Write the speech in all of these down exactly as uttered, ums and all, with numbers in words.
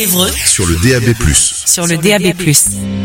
Évreux sur le D A B plus. Sur le D A B plus.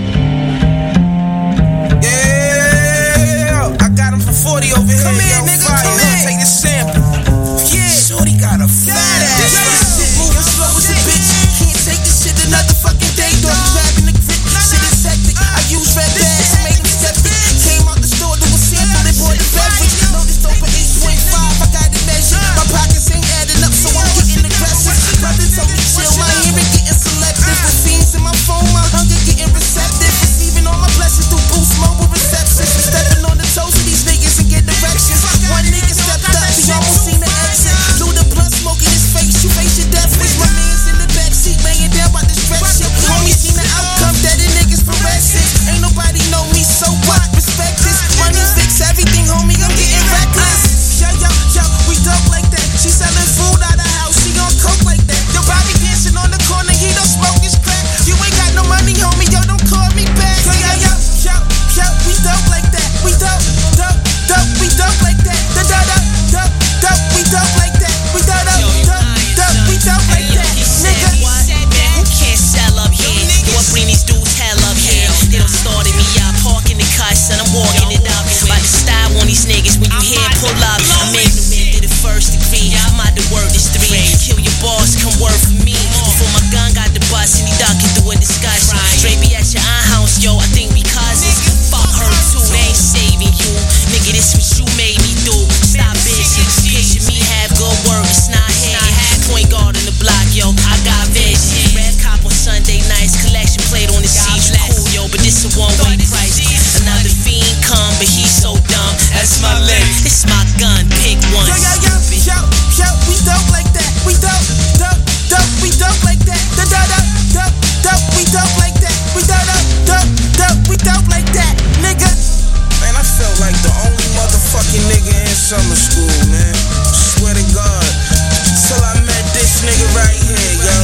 Yeah, I got him for forty over here. Come here, nigga, come here. Take this sample. Yeah, shorty got a fat ass. This shit moving slow as a bitch. Can't take this shit another fucking day. Dog grabbing the grip. Shit is hectic. I use red bags, made him septic. Came out the store, do a sample, they bought the beverage. Know this dope for eight point five, I got it measured. My pockets ain't adding up, so I'm getting aggressive. Brother told me chill, my hearing getting selective. The fiends in my phone, my hunger getting receptive. Receiving all my blessings through Boost mobile receptions. Stepping on the toes of these niggas and get directions. One nigga stepped up, he almost seen the exit. Blew the blunt, smoking his face, you face your death wish. My man's in the backseat, laying down by the stretch shit. Homie seen the outcome, that the niggas fluorescent. Ain't nobody know me, so what? Respect this. Money fix everything, homie, I'm getting reckless. Yo, yo, yo, we dope like that. She selling food out the house, she on coke like that. Yo, Bobby dancing on the corner, he don't smoke his crack. You ain't got no money, homie, yo, don't call me back. Yo, yo, yo, yo, yo, we dope like that. We dope, dope, dope, we dope like that. Da da da, dope, dope, we dope like that. We dope, dope, dope, we dope like that. Nigga, who can't sell up here? What bring these dudes hell up here? They don't started me out, parking the cuss and I'm walking it up. By the style on these niggas when you hear pull up. I made them into the first degree. I'm out the word is three. Kill your boss, come work for me. Before my gun got the bus and he ducking through a discussion. Dre be at your aunt house, yo. I think because it's fuck her too. They ain't saving you, nigga. This what you made me do. Stop bitching. Picture me have good work. It's not here. Point guard on the block, yo. I got vision. Red cop on Sunday nights. Collection plate on the seat. Cool, yo, but this a one-way price. Another fiend come, but he's so dumb. That's my leg. It's my gun. Pick one. yo, yo, yo, yo, yo, we dope like that. We dope, dope, dope, we dope like that. Da da da, dope, dope, we dope like that. We dope, dope, dope, we dope like that, nigga. Man, I felt like the only motherfucking nigga in summer school, man. Swear to God, till I met this nigga right here, yo.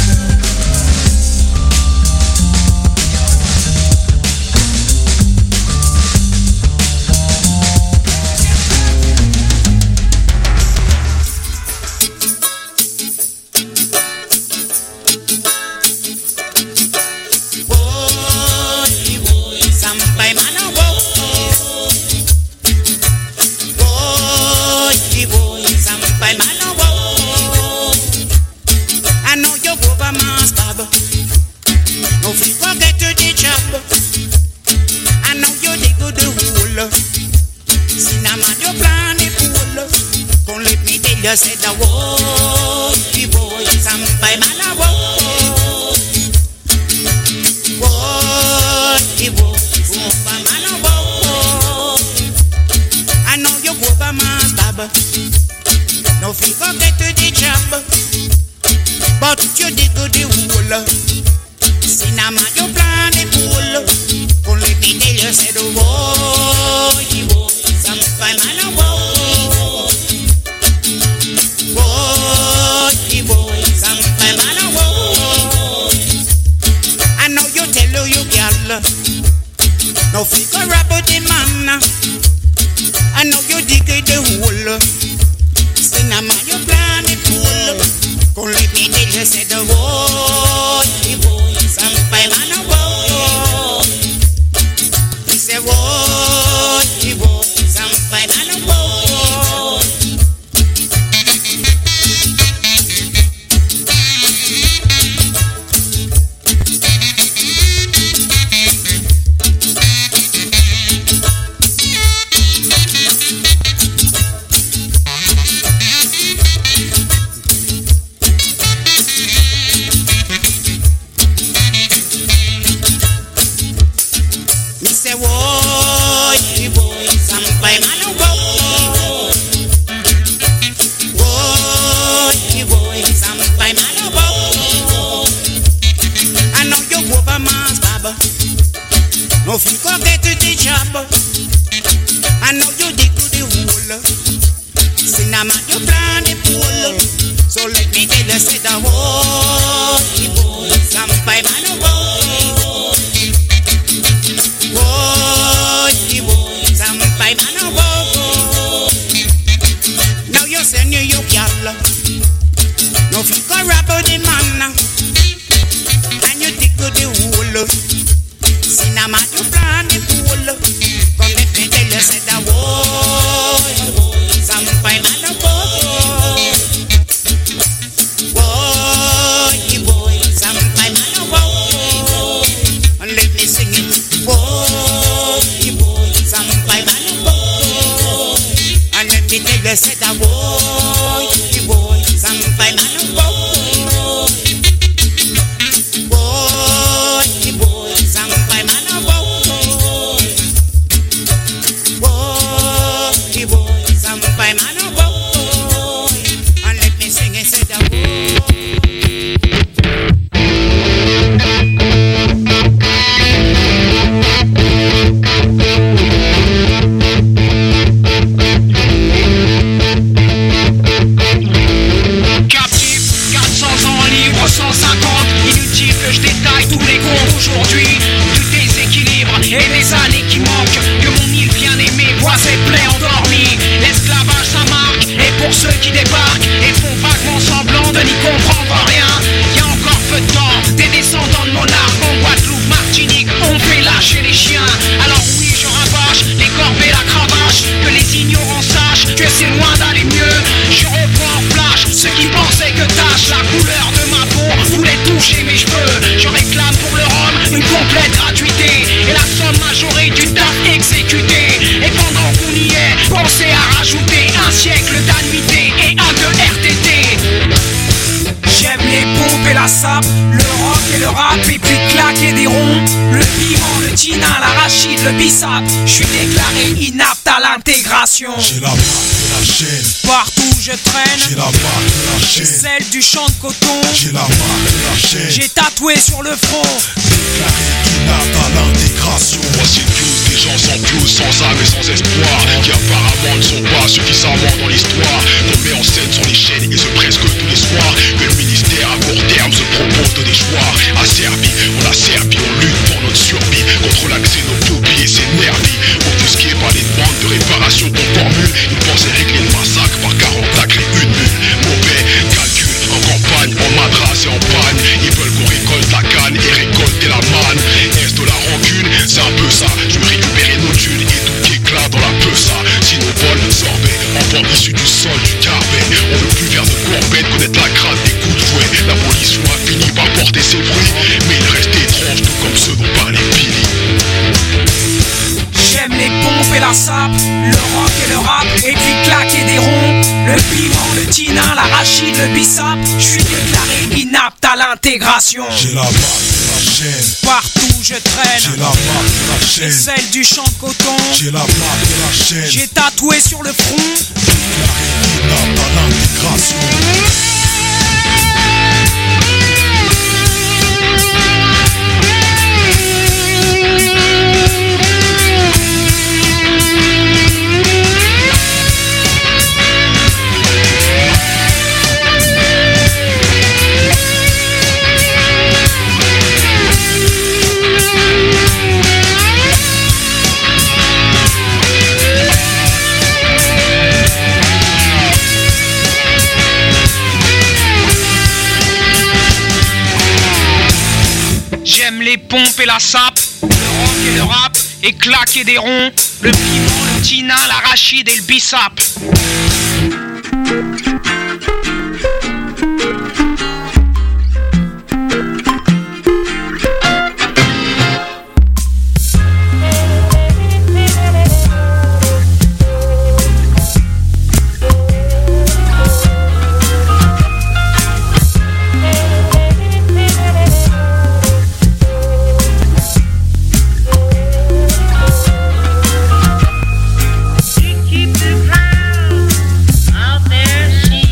You said the whoa, the boy, sampai mana whoa, whoa, the boy, sampai mana whoa. I know you go by my stab, no figure get to the job, but you dig to the hole. Cinema you plan the pool, don't let me tell you said the whoa, the boy, sampai mana whoa. No figure about the man. I know you dig the hole. Cinema, you plan the pool. Come let me tell you, say the whoa, the boy, sampai mana whoa. He say whoa, the boy, sampai mana whoa. No figure get to the job. I know you dig to the hole. Cinema, you plan the pool. So let me tell you, say the whole the boy, sampai mana whoa. Whoa, the boy, sampai mana whoa. Now you send you your girl. No figure about the man. Le piment, le tina, l'arachide, le bissap. Je suis déclaré inapte à l'intégration. J'ai la marque de la chaîne. Partout où je traîne, j'ai la marque de la chaîne. Celle du champ de coton, j'ai la marque de la chaîne. J'ai tatoué sur le front. Déclaré inapte à l'intégration. Voici tous des gens sans plus, sans âme et sans espoir, qui apparemment ne sont pas suffisamment dans l'histoire. Qu'on met en scène sur les chaînes et ce presque tous les soirs. Que le ministère à court terme se propose de déchoir. Asservi, on a servi, on lutte pour notre survie. Contre la xénophobie et ses nervis. Offusqués par les demandes de réparation qu'on formule. Ils pensaient régler le massacre par quarante acres et une mule. Mauvais calcul, en campagne, en madras et en panne. Ils veulent qu'on récolte la canne et récolter la manne. Est-ce de la rancune? C'est un peu ça. Je veux récupérer nos thunes et tout qui éclate dans la peusa. Si nos vols sorbet, enfants issus du sol, du carbet. On veut plus faire de courbette, connaître la grade des coups de fouet. L'abolition a fini par porter ses fruits, mais il reste étrange tout comme ceux dont parlait Billy. J'aime les pompes et la sape, le rock et le rap, et puis claquer des ronds. Le piment, le tinin, l'arachide, le bissap. Je suis déclaré inapte à l'intégration. J'ai la marque de la chaîne. Partout où je traîne, j'ai la marque de la chaîne. Celle du champ de coton, j'ai la marque de la chaîne. J'ai tatoué sur le front. Déclaré inapte à l'intégration. J'aime les pompes et la sape, le rock et le rap, et claquer des ronds. Le piment, le tinin, l'arachide et le bissap. Keep the crowd out there.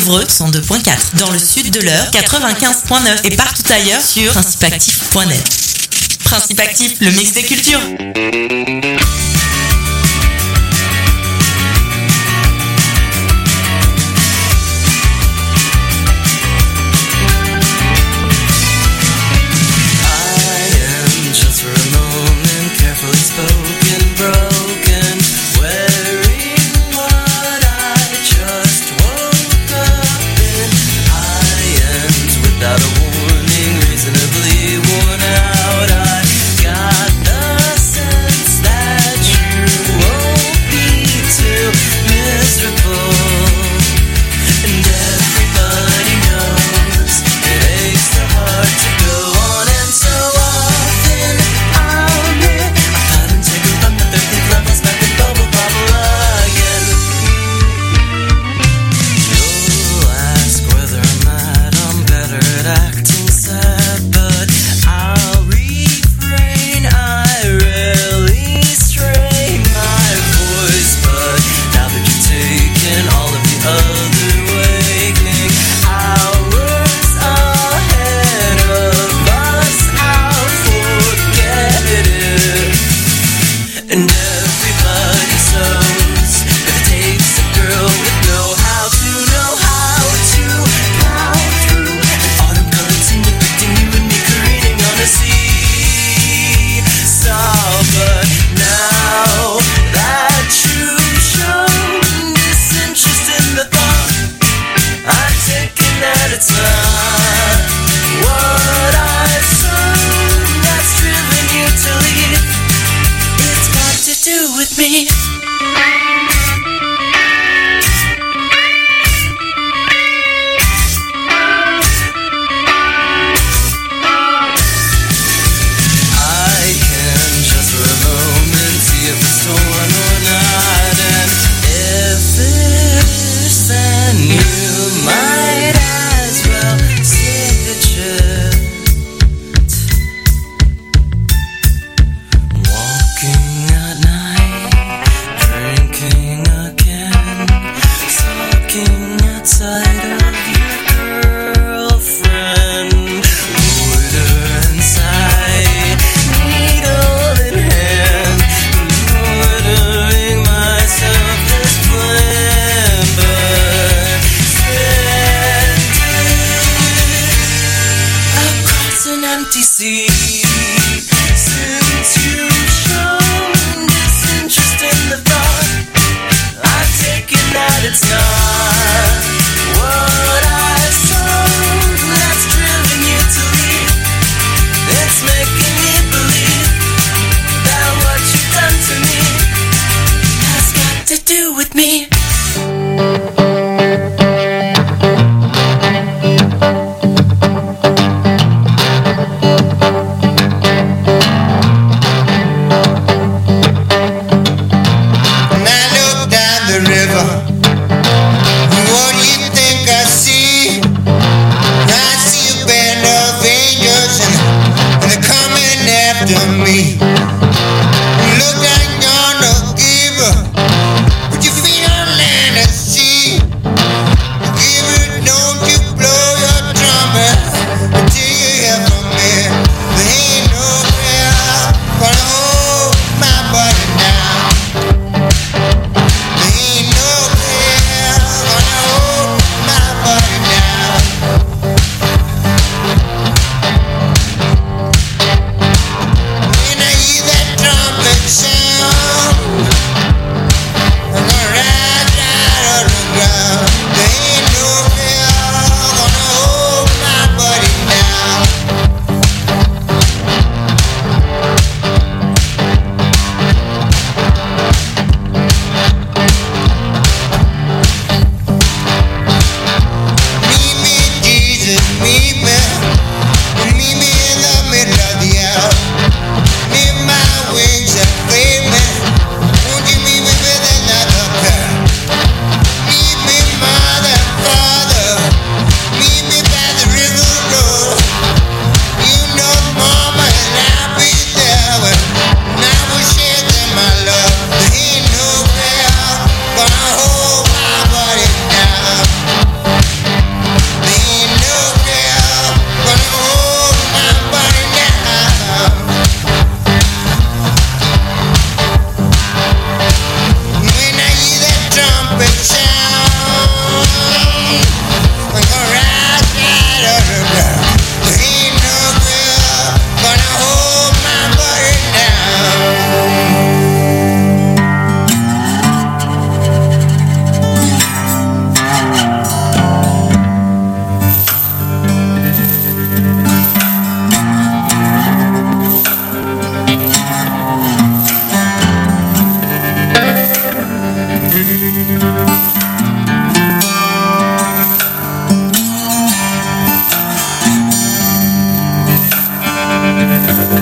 Évreux cent deux point quatre, dans le sud de l'Eure quatre-vingt-quinze point neuf et partout ailleurs sur principe actif point net. Principe Actif, le mix des cultures. Spoken, broken, wearing what I just woke up in. I end without a warning, reasonably worn out. I got the sense that you won't be too miserable. And everybody knows it aches the heart to go on, and so often I'm here. Levels back and bubble bubble again. You'll ask whether I'm mad, I'm better at acting sad, but I'll refrain. I rarely strain my voice, but now that you've taken all of the other waking hours ahead of us, I'll forget it. And everybody knows that it takes a girl with know-how to know how to plow through an autumn-colored scene depicting you and me careening on a sea. So, but now that you've shown disinterest in the thought, I'm taking that it's not what I've sown that's driven you to leave. It's got to do with me. I can just for a moment see if it's torn or not, and if it is, then you might as well stitch it. Walking at night, drinking again, talking outside of your girlfriend. Loiter inside, needle in hand, loitering myself this plan, but stranded across an empty sea. Since you've shown disinterest in the thought, I've taken that it's not what I sown that's driven you to leave. It's making me believe that what you've done to me has got to do with me.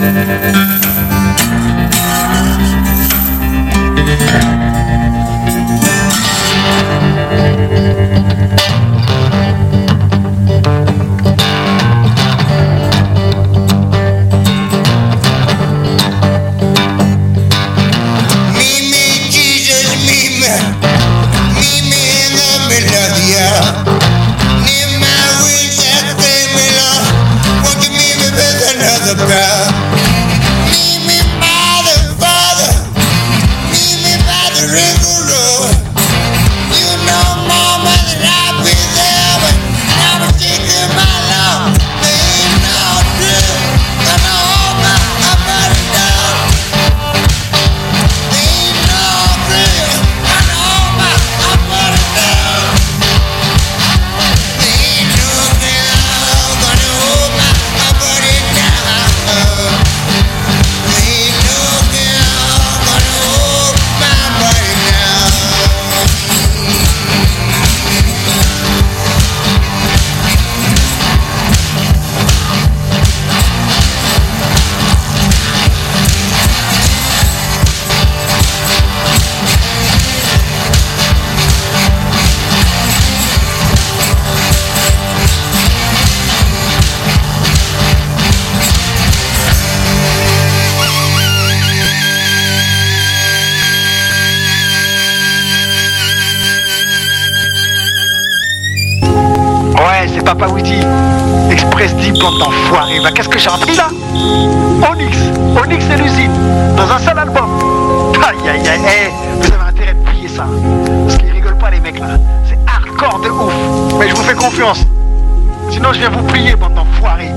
Papa Wheezy, Express Deep, bande d'enfoirés. Bah qu'est-ce que j'ai appris là? Onyx, Onyx et l'usine, dans un seul album. Aïe aïe aïe, hey, vous avez intérêt de plier ça. Parce qu'ils rigolent pas les mecs là. C'est hardcore de ouf. Mais je vous fais confiance. Sinon je viens vous plier, bande d'enfoirés.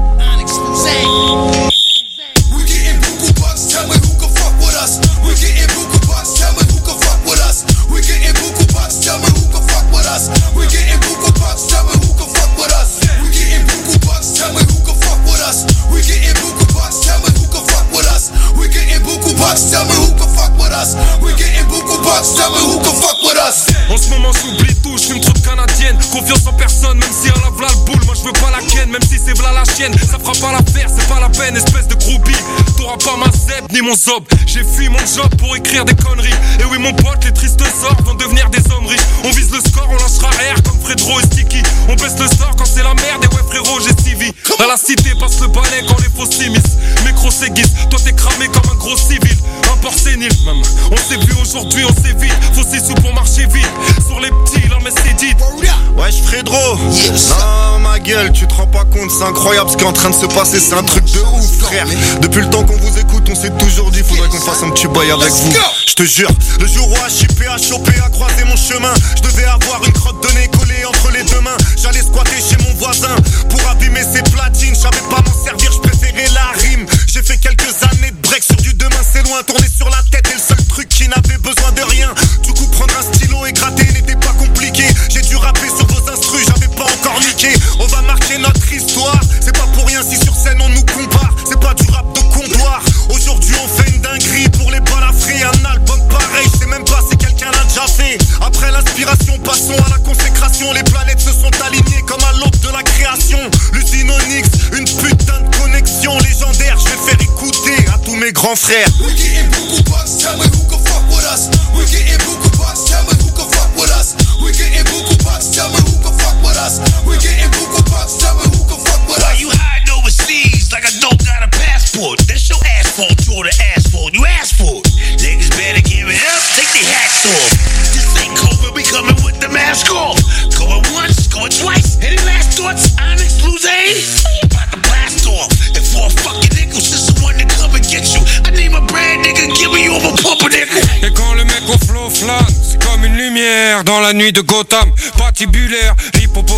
We getting buku bucks, tell me who can fuck with us. We getting buku bucks, tell me who can fuck with us. We getting buku bucks, tell me who can fuck with us. We getting buku bucks, tell me who can fuck with us. We getting buku bucks, tell me who can fuck with us. We getting buku bucks, tell me who can fuck with us. We getting buku bucks, tell me who can fuck with us. We getting buku bucks, tell me who can fuck with us. En ce moment j'oublie tout, j'fume trop de canadienne. Confiance en personne, même si elle a v'là le boule. Moi j'veux pas la ken, même si c'est v'là la chienne. Ça fera pas l'affaire, c'est pas la peine, espèce de groupie. T'auras pas ma zeb ni mon zob. J'ai fui mon job pour écrire des conneries. Et oui mon pote, les tristes sorts vont devenir des hommes riches. On vise le score, on lâchera R comme Fredro et Sticky. On baisse le sort quand c'est la merde. Et ouais frérot, j'ai Stevie. À la cité passe le balai quand les faux s'immiscent. Mécro s'aiguise, toi t'es cramé comme un gros civil. Un port sénile, même. On s'est vu aujourd'hui, on s'est vite. Faut six sous pour marcher vite. Sur les petits, là mais c'est dit. Wesh Fredro, yes. Non ma gueule, tu te rends pas compte, c'est incroyable ce qui est en train de se passer, c'est un truc de ouf frère. Depuis le temps qu'on vous écoute, on s'est toujours dit faudrait qu'on fasse un petit bail avec vous. Je te jure, le jour où H I P a chopé a croisé mon chemin, je devais avoir une crotte de nez collée entre les deux mains. J'allais squatter chez mon voisin pour abîmer ses platines, je savais pas m'en servir, je préférais la rime. J'ai fait quelques années de break sur du demain, c'est loin, tourner sur la tête est le seul truc qui n'avait besoin de rien. Du coup prendre un stylo et gratter n'était pas compliqué. J'ai dû rapper sur vos instrus, j'avais pas encore niqué. On va marquer notre histoire, c'est pas pour rien si sur scène on nous compare. C'est pas du rap de comptoir, aujourd'hui on fait une dinguerie pour les balafrés. Un album pareil, je sais même pas si quelqu'un l'a déjà fait. Après l'inspiration, passons à la consécration. Les planètes se sont alignées comme à l'aube de la création. L'usine Onyx, une putain de connexion légendaire. Je vais faire écouter à tous mes grands frères. We getting buku bucks, tell me who can fuck with us. We getting buku bucks, tell me who can fuck with us. We getting buku bucks, tell me who can fuck with us. We getting buku bucks, tell me who can fuck with us. Why you hiding overseas like I don't got a passport? That's your asphalt, you're the asphalt. You asked for it. Niggas better give it up, take their hats off. This ain't COVID, we coming with the mask off. Going once, going twice. Any last thoughts? Onyx, lose aid? About to blast off. And for a fucking nickel, since the one to come and get you. I need my brand nigga, giving you over pumpernickel. Et quand le mec au flow flamme, c'est comme une lumière dans la nuit de Gotham. Patibulaire, hippopo